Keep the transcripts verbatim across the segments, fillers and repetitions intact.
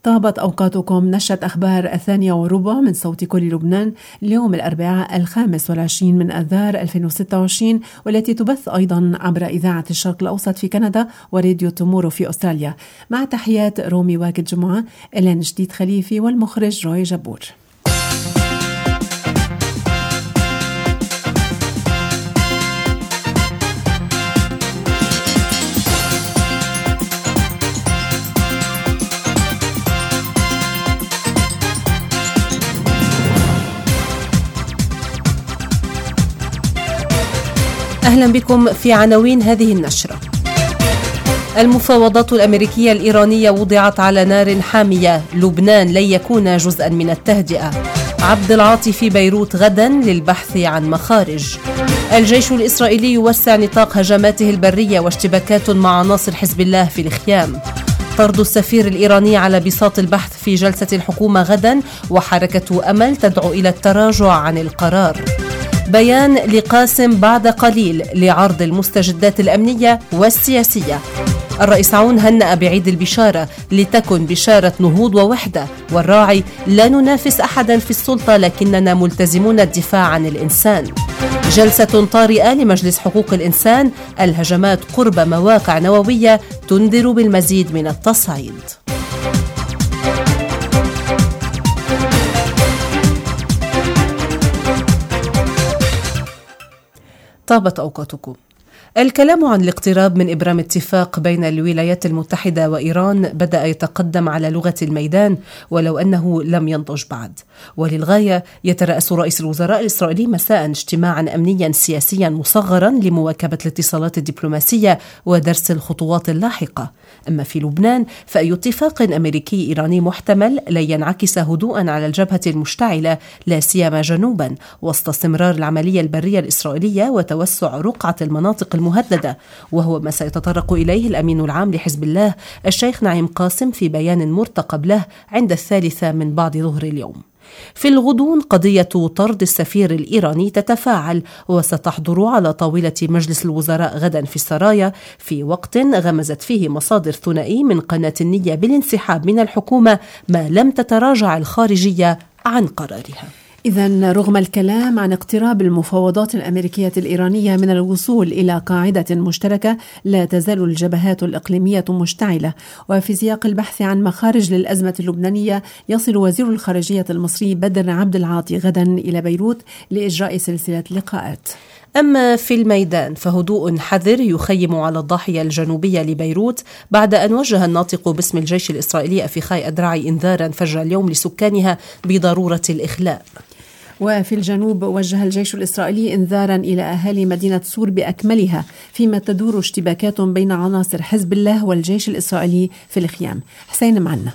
طابت أوقاتكم. نشرة أخبار الثانية وربع من صوت كل لبنان اليوم الأربعاء الخامس والعشرين من أذار ألفين وستة وعشرين، والتي تبث أيضا عبر إذاعة الشرق الأوسط في كندا وراديو تومورو في أستراليا. مع تحيات رومي واكد جمعة، إلين جديد خليفي والمخرج روي جبور. أهلا بكم في عناوين هذه النشرة. المفاوضات الأمريكية الإيرانية وضعت على نار حامية، لبنان لن يكون جزءا من التهدئة. عبد العاطي في بيروت غدا للبحث عن مخارج. الجيش الإسرائيلي يوسع نطاق هجماته البرية واشتباكات مع عناصر حزب الله في الخيام. طرد السفير الإيراني على بساط البحث في جلسة الحكومة غدا، وحركة أمل تدعو إلى التراجع عن القرار. بيان لقاسم بعد قليل لعرض المستجدات الأمنية والسياسية. الرئيس عون هنأ بعيد البشارة لتكن بشارة نهوض ووحدة، والراعي لا ننافس أحدا في السلطة لكننا ملتزمون الدفاع عن الإنسان. جلسة طارئة لمجلس حقوق الإنسان، الهجمات قرب مواقع نووية تنذر بالمزيد من التصعيد. طابت أوقاتكم. الكلام عن الاقتراب من إبرام اتفاق بين الولايات المتحدة وإيران بدأ يتقدم على لغة الميدان، ولو أنه لم ينضج بعد. وللغاية يترأس رئيس الوزراء الإسرائيلي مساء اجتماعا أمنيا سياسيا مصغرا لمواكبة الاتصالات الدبلوماسية ودرس الخطوات اللاحقة. أما في لبنان فأي اتفاق أمريكي إيراني محتمل لن ينعكس هدوءا على الجبهة المشتعلة، لا سيما جنوبا، وسط استمرار العملية البرية الإسرائيلية وتوسع رقعة المناطق المهددة، وهو ما سيتطرق إليه الأمين العام لحزب الله الشيخ نعيم قاسم في بيان مرتقب له عند الثالثة من بعد ظهر اليوم. في الغضون قضية طرد السفير الإيراني تتفاعل وستحضر على طاولة مجلس الوزراء غدا في السرايا، في وقت غمزت فيه مصادر ثنائي من قناة النية بالانسحاب من الحكومة ما لم تتراجع الخارجية عن قرارها. إذن رغم الكلام عن اقتراب المفاوضات الأمريكية الإيرانية من الوصول إلى قاعدة مشتركة، لا تزال الجبهات الإقليمية مشتعلة. وفي سياق البحث عن مخارج للأزمة اللبنانية، يصل وزير الخارجية المصري بدر عبد العاطي غدا إلى بيروت لإجراء سلسلة لقاءات. أما في الميدان فهدوء حذر يخيم على الضاحية الجنوبية لبيروت بعد أن وجه الناطق باسم الجيش الإسرائيلي أفيخاي أدرعي إنذارا فجر اليوم لسكانها بضرورة الإخلاء. وفي الجنوب وجه الجيش الإسرائيلي إنذارا إلى أهالي مدينة صور بأكملها، فيما تدور اشتباكات بين عناصر حزب الله والجيش الإسرائيلي في الخيام. حسين معنا.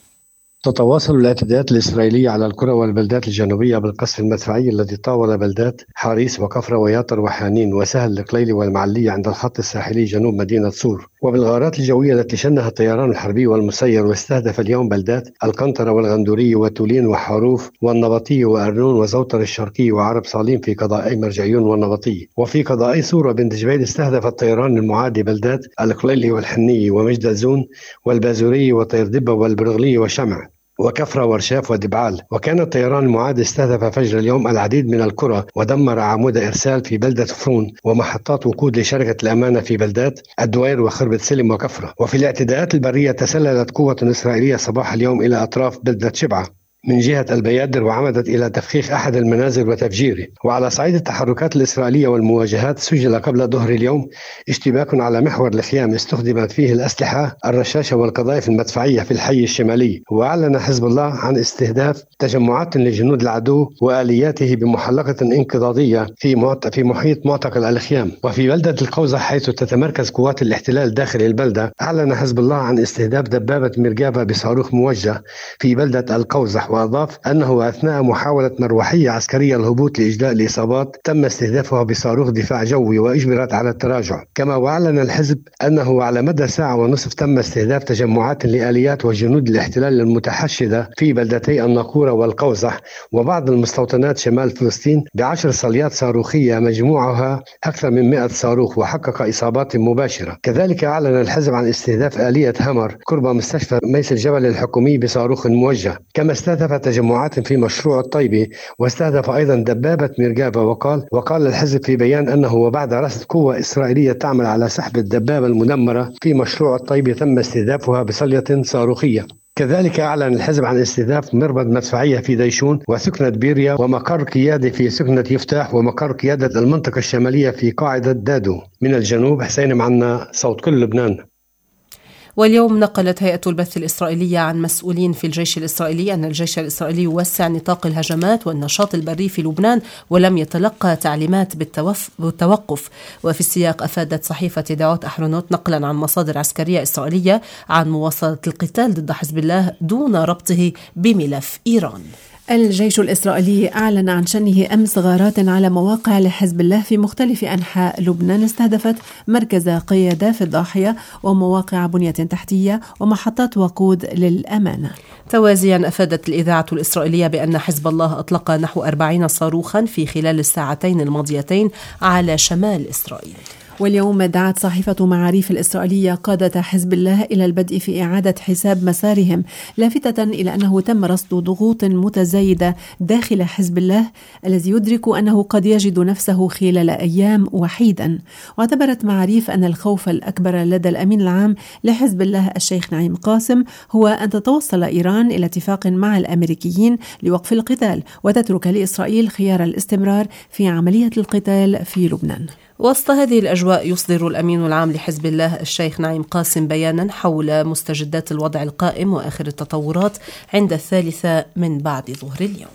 تتواصل الاعتداءات الإسرائيلية على القرى والبلدات الجنوبية بالقصف المدفعي الذي طاول بلدات حاريس وكفرة وياطر وحانين وسهل القليلي والمعلية عند الخط الساحلي جنوب مدينة صور، وبالغارات الجوية التي شنها الطيران الحربي والمسير، واستهدف اليوم بلدات القنطرة والغندوري وتولين وحاروف والنبطي وأرنون وزوتر الشرقي وعرب صالين في قضائي مرجعيون والنبطي. وفي قضائي صور وبنت جبيل استهدف الطيران المعادي بلدات القليلي والحني ومجد زون والبازوري وطير دبة والبرغلي وشمع وكفرة ورشاف ودبعال. وكان الطيران المعاد استهدف فجر اليوم العديد من القرى ودمر عمود إرسال في بلدة فرون ومحطات وقود لشركة الأمانة في بلدات الدوير وخربة سلم وكفرة. وفي الاعتداءات البرية تسللت قوة إسرائيلية صباح اليوم إلى أطراف بلدة شبعة من جهة البيادر وعمدت إلى تفخيخ أحد المنازل وتفجيره. وعلى صعيد التحركات الإسرائيلية والمواجهات، سجل قبل ظهر اليوم اشتباك على محور الخيام استخدمت فيه الأسلحة الرشاشة والقذائف المدفعية في الحي الشمالي. وأعلن حزب الله عن استهداف تجمعات لجنود العدو وآلياته بمحلقة انقضاضية في في محيط معتقل الخيام. وفي بلدة القوزة حيث تتمركز قوات الاحتلال داخل البلدة، أعلن حزب الله عن استهداف دبابة مرقابة بصاروخ موجه في بلدة القوزة يفتح، وأضاف أنه أثناء محاولة مروحية عسكرية الهبوط لإجلاء الإصابات تم استهدافها بصاروخ دفاع جوي وأجبرت على التراجع. كما وأعلن الحزب أنه على مدى ساعة ونصف تم استهداف تجمعات لآليات وجنود الاحتلال المتحشدة في بلدتي الناقورة والقوزح وبعض المستوطنات شمال فلسطين بعشر صليات صاروخية مجموعها أكثر من مئة صاروخ، وحقق إصابات مباشرة. كذلك أعلن الحزب عن استهداف آلية همر قرب مستشفى ميس الجبل الحكومي بصاروخ موجه. كما استهدف تجمعات في مشروع الطيبة، واستهدف أيضا دبابة ميركافا. وقال وقال الحزب في بيان أنه وبعد رصد قوة إسرائيلية تعمل على سحب الدبابة المدمرة في مشروع الطيبة تم استهدافها بصلية صاروخية. كذلك أعلن الحزب عن استهداف مربد مدفعية في ديشون وسكنة بيريا ومقر قيادة في سكنة يفتح ومقر قيادة المنطقة الشمالية في قاعدة دادو. من الجنوب حسين معنا، صوت كل لبنان. واليوم نقلت هيئة البث الإسرائيلية عن مسؤولين في الجيش الإسرائيلي أن الجيش الإسرائيلي يوسع نطاق الهجمات والنشاط البري في لبنان ولم يتلقى تعليمات بالتوقف. وفي السياق أفادت صحيفة يدعوت أحرونوت نقلا عن مصادر عسكرية إسرائيلية عن مواصلة القتال ضد حزب الله دون ربطه بملف إيران. الجيش الإسرائيلي أعلن عن شنه أمس غارات على مواقع لحزب الله في مختلف أنحاء لبنان استهدفت مركز قيادة في الضاحية ومواقع بنية تحتية ومحطات وقود للأمانة. توازيا أفادت الإذاعة الإسرائيلية بأن حزب الله أطلق نحو أربعين صاروخا في خلال الساعتين الماضيتين على شمال إسرائيل. واليوم دعت صحيفة معاريف الإسرائيلية قادة حزب الله إلى البدء في إعادة حساب مسارهم، لافتة إلى أنه تم رصد ضغوط متزايدة داخل حزب الله الذي يدرك أنه قد يجد نفسه خلال أيام وحيدا. واعتبرت معاريف أن الخوف الأكبر لدى الأمين العام لحزب الله الشيخ نعيم قاسم هو أن تتوصل إيران إلى اتفاق مع الأمريكيين لوقف القتال وتترك لإسرائيل خيار الاستمرار في عملية القتال في لبنان. وسط هذه الأجواء يصدر الأمين العام لحزب الله الشيخ نعيم قاسم بيانا حول مستجدات الوضع القائم وآخر التطورات عند الثالثة من بعد ظهر اليوم.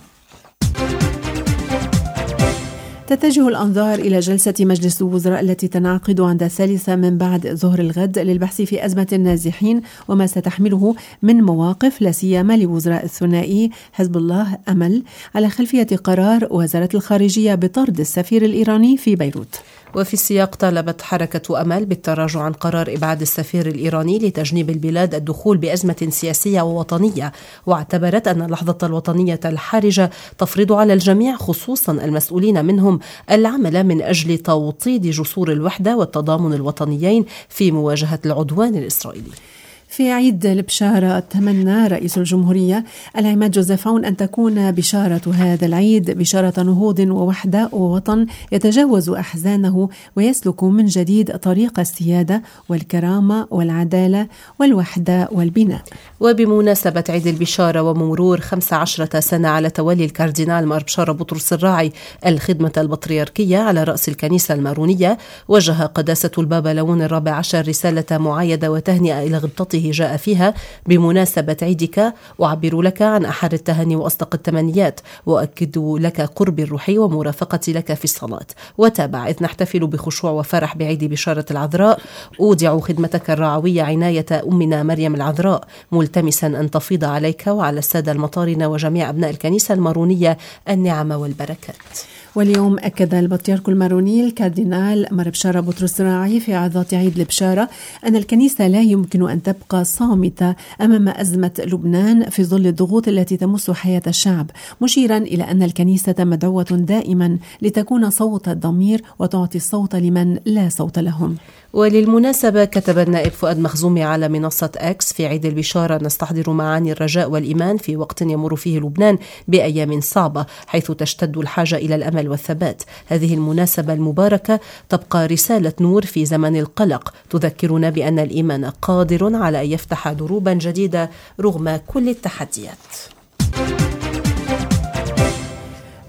تتجه الأنظار إلى جلسة مجلس الوزراء التي تنعقد عند الثالثة من بعد ظهر الغد للبحث في أزمة النازحين وما ستحمله من مواقف لا سيما لوزراء الثنائي حزب الله أمل على خلفية قرار وزارة الخارجية بطرد السفير الإيراني في بيروت. وفي السياق طالبت حركة أمل بالتراجع عن قرار إبعاد السفير الإيراني لتجنيب البلاد الدخول بأزمة سياسية ووطنية، واعتبرت أن اللحظة الوطنية الحرجة تفرض على الجميع خصوصا المسؤولين منهم العمل من أجل توطيد جسور الوحدة والتضامن الوطنيين في مواجهة العدوان الإسرائيلي. في عيد البشارة تمنى رئيس الجمهورية العماد جوزيف عون أن تكون بشارة هذا العيد بشارة نهوض ووحدة ووطن يتجاوز أحزانه ويسلك من جديد طريق السيادة والكرامة والعدالة والوحدة والبناء. وبمناسبة عيد البشارة ومرور خمس عشرة سنة على تولي الكاردينال مار بشارة بطرس الراعي الخدمة البطريركية على رأس الكنيسة المارونية، وجه قداسة البابا لون الرابع عشر رسالة معايدة وتهنئة إلى غبطته جاء فيها بمناسبة عيدك، وعبر لك عن أحر التهاني وأصدق التمنيات، وأكد لك قربي الروحي ومرافقتي لك في الصلاة. وتابع: إذ نحتفل بخشوع وفرح بعيد بشارة العذراء، أودع خدمتك الرعوية عناية أمنا مريم العذراء، ملتمسا أن تفيض عليك وعلى السادة المطارنة وجميع أبناء الكنيسة المارونية النعم والبركات. واليوم أكد البطريرك الماروني الكاردينال مار بشارة بطرس الراعي في عظات عيد البشارة أن الكنيسة لا يمكن أن تبقى صامتة أمام أزمة لبنان في ظل الضغوط التي تمس حياة الشعب، مشيرا إلى أن الكنيسة مدعوة دائما لتكون صوت الضمير وتعطي الصوت لمن لا صوت لهم. وللمناسبة كتب النائب فؤاد مخزومي على منصة أكس في عيد البشارة: نستحضر معاني الرجاء والإيمان في وقت يمر فيه لبنان بأيام صعبة حيث تشتد الحاجة إلى الأمل والثبات. هذه المناسبة المباركة تبقى رسالة نور في زمن القلق، تذكرنا بأن الإيمان قادر على أن يفتح دروبا جديدة رغم كل التحديات.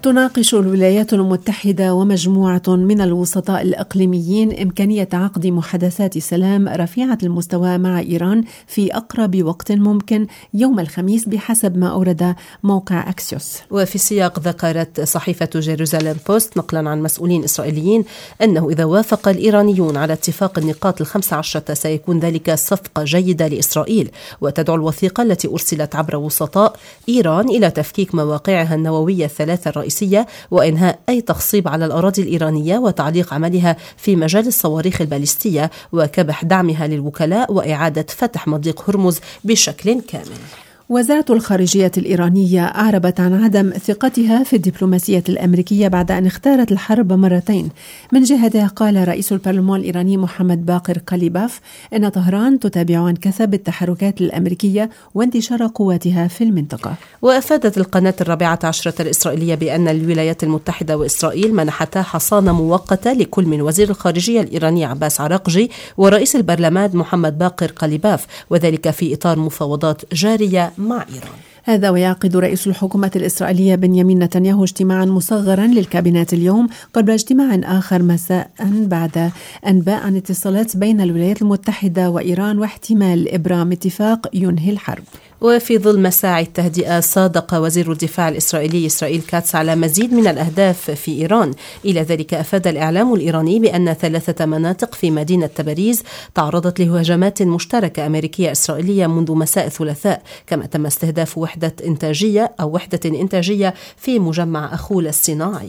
تناقش الولايات المتحدة ومجموعة من الوسطاء الإقليميين إمكانية عقد محادثات سلام رفيعة المستوى مع إيران في أقرب وقت ممكن يوم الخميس بحسب ما أورد موقع أكسيوس. وفي السياق ذكرت صحيفة جيروزاليم بوست نقلا عن مسؤولين إسرائيليين أنه إذا وافق الإيرانيون على اتفاق النقاط الخمس عشرة سيكون ذلك صفقة جيدة لإسرائيل، وتدعو الوثيقة التي أرسلت عبر وسطاء إيران إلى تفكيك مواقعها النووية الثلاثة الرئيسية وإنهاء أي تخصيب على الأراضي الإيرانية وتعليق عملها في مجال الصواريخ الباليستية وكبح دعمها للوكلاء وإعادة فتح مضيق هرمز بشكل كامل. وزارة الخارجية الإيرانية أعربت عن عدم ثقتها في الدبلوماسية الأمريكية بعد أن اختارت الحرب مرتين. من جهته قال رئيس البرلمان الإيراني محمد باقر قليباف إن طهران تتابع عن كثب التحركات الأمريكية وانتشار قواتها في المنطقة. وأفادت القناة الرابعة عشرة الإسرائيلية بأن الولايات المتحدة وإسرائيل منحتا حصانة مؤقتة لكل من وزير الخارجية الإيراني عباس عراقجي ورئيس البرلمان محمد باقر قليباف، وذلك في إطار مفاوضات جارية مع إيران. هذا ويعقد رئيس الحكومة الإسرائيلية بنيامين نتنياهو اجتماعا مصغرا للكابينات اليوم قبل اجتماع آخر مساء بعد أنباء عن اتصالات بين الولايات المتحدة وإيران واحتمال إبرام اتفاق ينهي الحرب. وفي ظل مساعي التهدئة صادق وزير الدفاع الإسرائيلي إسرائيل كاتس على مزيد من الأهداف في إيران. إلى ذلك أفاد الإعلام الإيراني بأن ثلاثة مناطق في مدينة تبريز تعرضت لهجمات مشتركة أمريكية إسرائيلية منذ مساء الثلاثاء، كما تم استهداف وحدة إنتاجية أو وحدة إنتاجية في مجمع أخول الصناعي.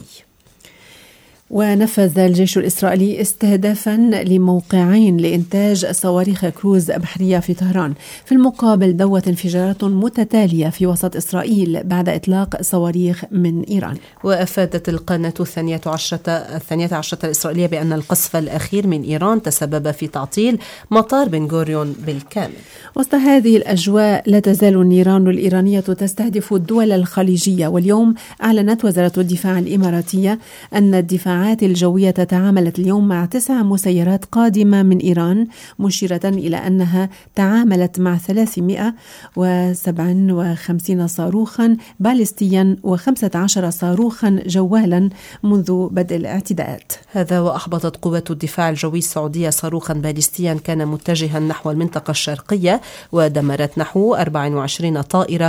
ونفذ الجيش الإسرائيلي استهدافا لموقعين لإنتاج صواريخ كروز بحرية في طهران. في المقابل دوت انفجارات متتالية في وسط إسرائيل بعد إطلاق صواريخ من إيران. وأفادت القناة الثانية عشرة الثانية عشرة الإسرائيلية بأن القصف الأخير من إيران تسبب في تعطيل مطار بن غوريون بالكامل. وسط هذه الأجواء لا تزال النيران الإيرانية تستهدف الدول الخليجية، واليوم أعلنت وزارة الدفاع الإماراتية أن الدفاع الجوية تعاملت اليوم مع تسع مسيرات قادمة من إيران، مشيرة إلى أنها تعاملت مع ثلاثمائة وسبعة وخمسين صاروخا باليستيا وخمسة عشر صاروخا جوالا منذ بدء الاعتداءات. هذا وأحبطت قوات الدفاع الجوي السعودية صاروخا باليستيا كان متجها نحو المنطقة الشرقية ودمرت نحو أربعة وعشرين طائرة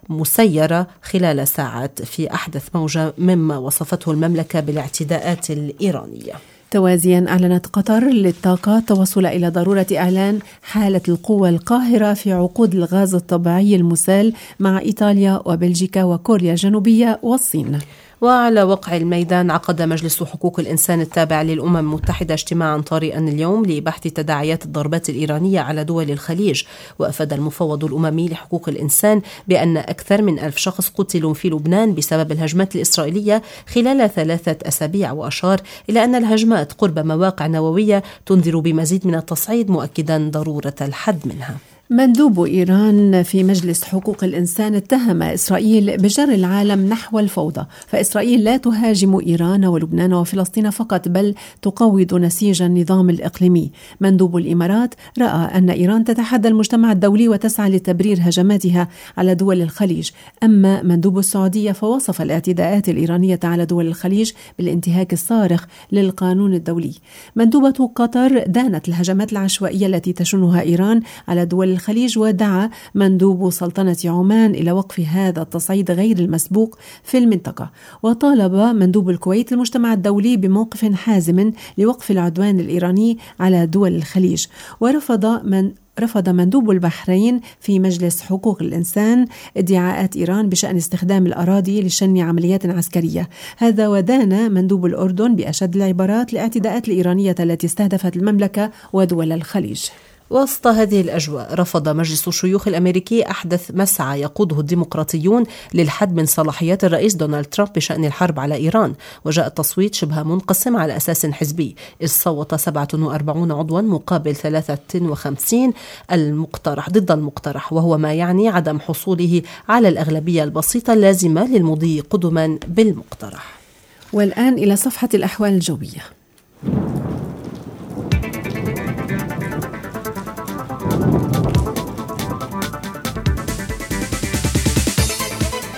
مسيرة خلال ساعات في أحدث موجة مما وصفته المملكة بالاعتداءات الإيرانية. توازيا أعلنت قطر للطاقة التوصل إلى ضرورة إعلان حالة القوة القاهرة في عقود الغاز الطبيعي المسال مع إيطاليا وبلجيكا وكوريا الجنوبية والصين. وعلى وقع الميدان عقد مجلس حقوق الإنسان التابع للأمم المتحدة اجتماعا طارئا اليوم لبحث تداعيات الضربات الإيرانية على دول الخليج. وأفاد المفوض الأممي لحقوق الإنسان بأن أكثر من ألف شخص قتلوا في لبنان بسبب الهجمات الإسرائيلية خلال ثلاثة أسابيع، وأشار إلى أن الهجمات قرب مواقع نووية تنذر بمزيد من التصعيد، مؤكدا ضرورة الحد منها. مندوب إيران في مجلس حقوق الإنسان اتهم إسرائيل بجر العالم نحو الفوضى، فإسرائيل لا تهاجم إيران ولبنان وفلسطين فقط بل تقوض نسيج النظام الإقليمي. مندوب الإمارات رأى أن إيران تتحدى المجتمع الدولي وتسعى لتبرير هجماتها على دول الخليج. أما مندوب السعودية فوصف الاعتداءات الإيرانية على دول الخليج بالانتهاك الصارخ للقانون الدولي. مندوبة قطر دانت الهجمات العشوائية التي تشنها إيران على دول الخليج، ودعا مندوب سلطنة عمان إلى وقف هذا التصعيد غير المسبوق في المنطقة. وطالب مندوب الكويت المجتمع الدولي بموقف حازم لوقف العدوان الإيراني على دول الخليج. ورفض من رفض مندوب البحرين في مجلس حقوق الإنسان ادعاءات إيران بشأن استخدام الأراضي لشن عمليات عسكرية. هذا ودان مندوب الأردن بأشد العبارات لاعتداءات الإيرانية التي استهدفت المملكة ودول الخليج. وسط هذه الأجواء رفض مجلس الشيوخ الأمريكي أحدث مسعى يقوده الديمقراطيون للحد من صلاحيات الرئيس دونالد ترامب بشأن الحرب على إيران، وجاء التصويت شبه منقسم على أساس حزبي، إذ صوت سبعة وأربعين عضوا مقابل ثلاثة وخمسين المقترح ضد المقترح، وهو ما يعني عدم حصوله على الأغلبية البسيطة اللازمة للمضي قدما بالمقترح. والآن إلى صفحة الأحوال الجوية.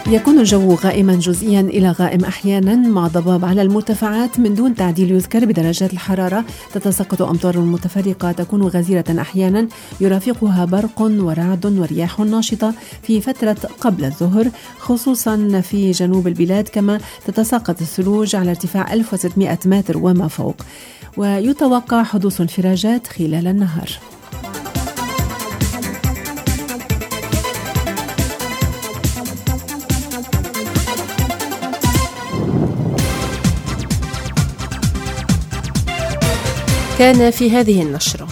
يكون الجو غائما جزئيا إلى غائم أحيانا مع ضباب على المرتفعات من دون تعديل يذكر بدرجات الحرارة. تتساقط أمطار متفرقة تكون غزيرة أحيانا يرافقها برق ورعد ورياح ناشطة في فترة قبل الظهر خصوصا في جنوب البلاد، كما تتساقط الثلوج على ارتفاع ألف وستمائة متر وما فوق، ويتوقع حدوث انفراجات خلال النهار. كان في هذه النشرة: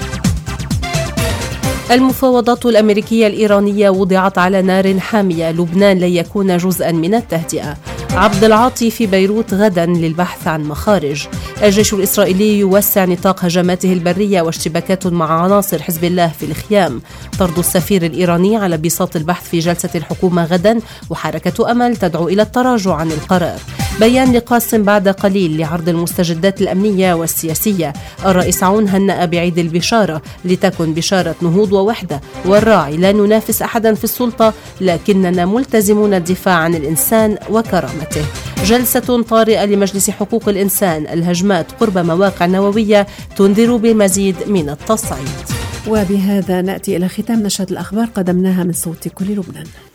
المفاوضات الأمريكية الإيرانية وضعت على نار حامية، لبنان لن يكون جزءا من التهدئة. عبد العاطي في بيروت غدا للبحث عن مخارج. الجيش الإسرائيلي يوسع نطاق هجماته البرية واشتباكات مع عناصر حزب الله في الخيام. طرد السفير الإيراني على بساط البحث في جلسة الحكومة غدا، وحركة أمل تدعو إلى التراجع عن القرار. بيان لقاسم بعد قليل لعرض المستجدات الأمنية والسياسية. الرئيس عون هنأ بعيد البشارة، لتكن بشارة نهوض ووحدة، والراعي لا ننافس أحدا في السلطة لكننا ملتزمون الدفاع عن الإنسان وكرامته. جلسة طارئة لمجلس حقوق الإنسان. الهجمات قرب مواقع نووية تنذر بمزيد من التصعيد. وبهذا نأتي إلى ختام نشرة الأخبار قدمناها من صوت كل لبنان.